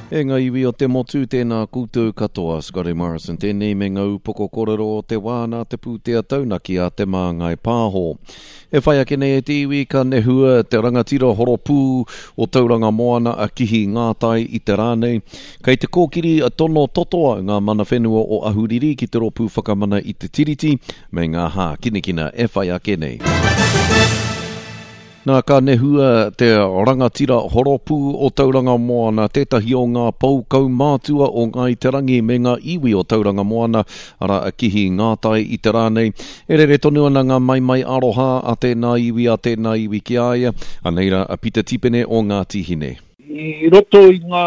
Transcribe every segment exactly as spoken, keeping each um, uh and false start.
E ngā iwi o te motu tēnā koutou katoa, Scotty Morrison, tēnei me ngau poko korero o te wāna te pūtea taunaki a te māngai pāho. E whai ake nei e te iwi ka nehua te rangatira horopū o tauranga moana a kihi ngātai i te rānei. Kei te kōkiri a tono totoa ngā mana whenua o ahuriri ki te ropū whakamana i te tiriti, me ngā hā kinekina e whai ake nei. Nā ka nehua te rangatira horopū o tauranga moana, tētahi o ngā paukau mātua o ngā iterangi me ngā iwi o tauranga moana, ara a kihi ngātai i te rānei. E rere tonu ana ngā mai mai aroha a tēnā iwi a tēnā iwi ki aia, aneira a pita tipene o ngā tihine. I roto i ngā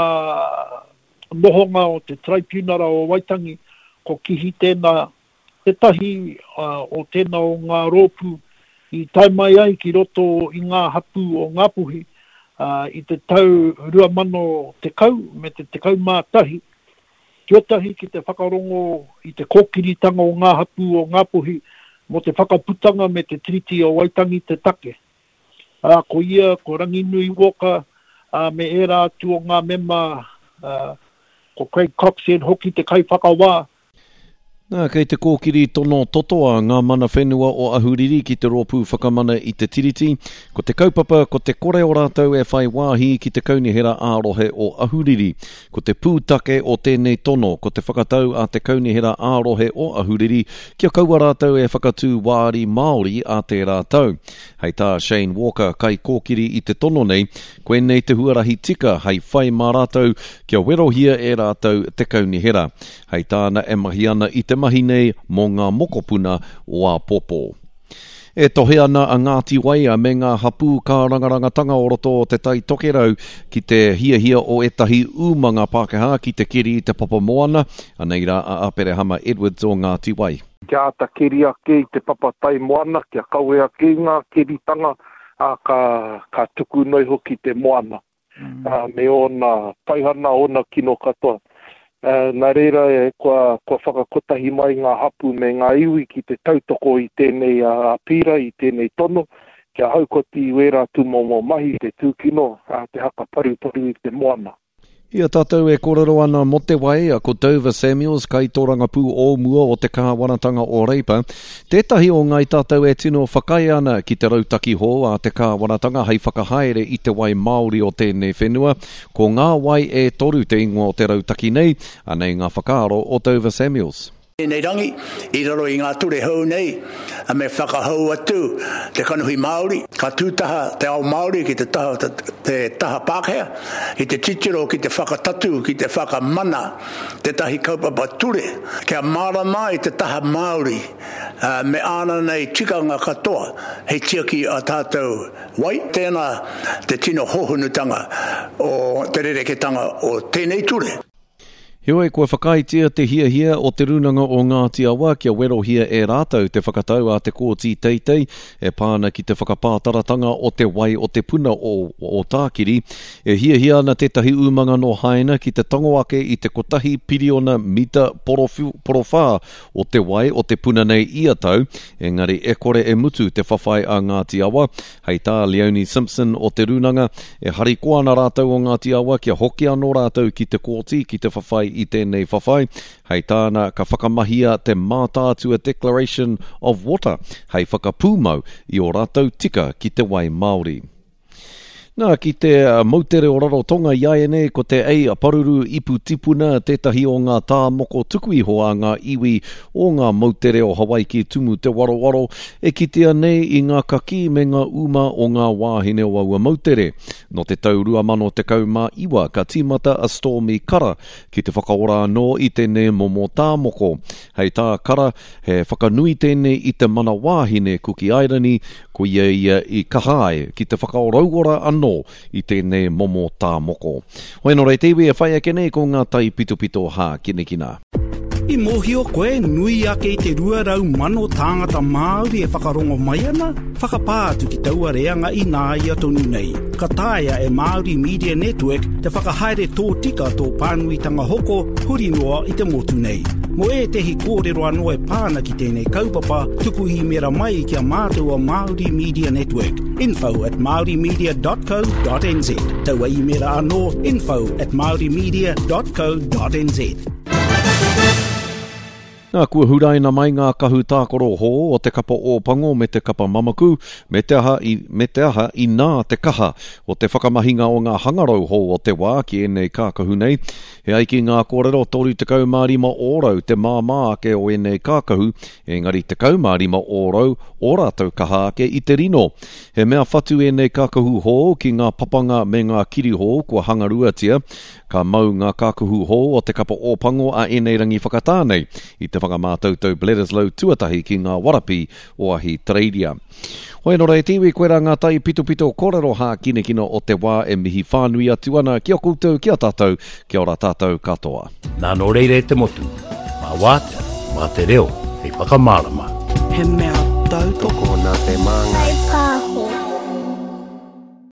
nohonga o te traipunara o Waitangi, ko kihi tēnā, tētahi uh, o tēnā o ngā rōpū, i tai mai ai ki roto i ngā hapu o Ngāpuhi, uh, i te tau rua mano te kau, me te te kau mātahi. Kiotahi ki te whakarongo i te kōkiritanga o ngā hapu o Ngāpuhi, mo te whakaputanga me te triti o Waitangi te take. Uh, ko ia, ko Ranginui Woka, uh, me era atu o ngā mema, uh, ko Craig Cox e hoki te kai whakawā. Nā, kei te kōkiri tono totoa ngā mana whenua o ahuriri ki te rōpū whakamana i te tiriti, ko te kaupapa, ko te kore o rātou e whai wāhi ki te kaunihera ārohe o ahuriri, ko te pūtake o tēnei tono, ko te whakatau a te kaunihera ārohe o ahuriri, kia kaua rātou e whakatū wāri Māori a te rātou. Hei tā Shane Walker, kai kōkiri i te tono nei, koe nei te huarahi tika, hei whai mā rātou, kia werohia e rātou te kaunihera. Hei tāna e mahi ana i te mahi nei mō ngā mokopuna o a popo. E tohe ana a Ngāti Waia me ngā hapu ka rangarangatanga o roto o te tai tokerau ki te hia hia o etahi umanga Pākehā ki te kiri i te papa moana, aneira a apere hama Edwards o Ngāti Wai. Kia ata kiri ake i te papa tai moana, kia kaue ake ngā kiritanga a ka, ka tuku noi hoki te moana. Mm. Uh, me ona paihana ona kino katoa. Uh, nā reira e kua, kua whakakotahi mai ngā hapu me ngā iwi ki te tautoko i tēnei uh, pira, i tēnei tono, kia haukoti i wera tu momo mahi te tūkino, uh, te haka paru paru i te moana. Ia tātou e korero ana mo te wai a ko Dover Samuels, kai tō rangapū o mua o te kāwanatanga o Reipa. Tētahi o ngai tātou e tino whakai ana ki te rautaki ho a te kāwanatanga hei whakahaere i te wai Māori o tēnei whenua, ko ngā wai e toru te ingoa o te rautaki nei, anei ngā whakaaro o Dover Samuels. Nei rangi, i raro i ngā ture hau nei, a me whakahau atu te kanuhi Māori, ka tūtaha te ao Māori ki te taha, te, te taha Pākehā, i te titiro ki te whakatatu, ki te whakamana, te tahi kaupapa ture, kia marama i te taha Māori, uh, me ana nei tikanga katoa, hei tiaki a tātou wai, tēnā te tino hohunutanga o te rereketanga o tēnei ture. Heoi, kua whakaitia te hia hia o te runanga o Ngāti Awa kia werohia e rātou te whakatau a te kōti teitei e pāna ki te whakapātaratanga o te wai o te puna o, o tākiri. E hia hia ana tētahi umanga no haina ki te tango ake i te kotahi piriona mita porofu, porofā o te wai o te puna nei ia tau. Engari e kore e mutu te whawhai a Ngāti Awa. Hei tā Leonie Simpson o te runanga e harikoana rātou o Ngāti Awa kia hoki anō rātou ki te kōti ki te whawhai i tēnei whawhai, hei tāna ka whakamahia te mātātua Declaration of Water, hei whakapūmau i o rātou tika ki te wai Māori. Nā, ki te uh, mautere o Rarotonga iai nei ko te ei a paruru ipu tipuna tētahi o ngā tā moko tukui hoa ngā iwi o ngā mautere o Hawaii ki tumu te waro waro e kitea nei i ngā kaki me ngā uma o ngā wāhine o aua mautere. No te tau rua mano te kau mā iwa ka tīmata a Stormy Kara ki te whakaora anō i tēnei momo tā moko. Hei tā Kara he whakanui tēnei i te mana wāhine Kuki Airani ko ia ia i kahai ki te whakaorauora anō i tēnei momo tā moko. Hoi no rei te iwi e whai ake nei ko ngā tai pito pito hā kinekina. I mohio koe nui ake I te rua rau mano tāngata Māori e whakarongo mai ana, whakapātu ki taua reanga I nā ia tonu nei. Ka tāia e Māori Media Network te whakahaere tō tika tō pānuitanga hoko huri noa I te motu nei. Mo e tehi kōrero anō e pāna ki tēnei kaupapa, tuku I mera mai kia mātua Māori Media Network. Info at maori media dot co dot n z. Taua I mera anō info at maori media dot co dot n z. Nā kua huraina mai ngā kahu tākoro ho o te kapa o pango me te kapa mamaku, me te aha I, me te aha I nā te kaha o te whakamahinga o ngā hangarau ho o te wā ki enei kākahu nei. He aiki ngā kōrero toru te kaumārima ōrau te māmā ake o enei kākahu, engari te kaumārima ōrau o rātou kaha ake I te rino. He mea whatu enei kākahu ho ki ngā papanga me ngā kiri ho kua hangaruatia, ka mau ngā kākahu ho o te kapa o pango a enei rangi whakatānei I te whakamātautau Bledisloe tuatahi ki ngā warapi o ahi Tareiria. Hoi no rei tiwi koe ngā tai pito pito kōrero hā kine kino o te wā e mihi whānui atu ana kia koutou kia tātou, kia ora tātou katoa. Nā no reire te motu, mā wātea, mā te reo, hei whakamārama. He mea tau toko nā te māngai.